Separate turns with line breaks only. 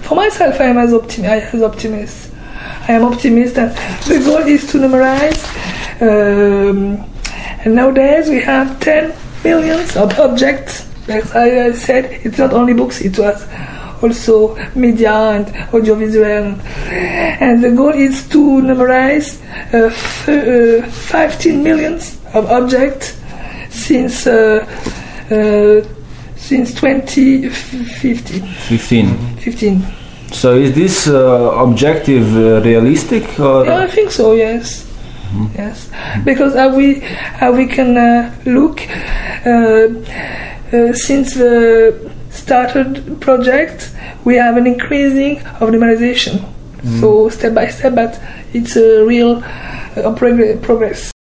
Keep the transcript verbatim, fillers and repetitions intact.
for myself, I am as, optimi- as optimist. I am optimist that the goal is to numerize. Um, and nowadays we have ten millions of objects. As I said, it's not only books, it was also media and audiovisual. And the goal is to numerize uh, f- uh, fifteen millions of objects since uh, uh, since twenty fifteen.
Fifteen.
Fifteen.
So is this uh, objective uh, realistic? Or?
Yeah, I think so. Yes. Mm-hmm. Yes, because how we how we can uh, look uh, uh, since the started project, we have an increasing of numerization. Mm. So step by step, but it's a real uh, progress.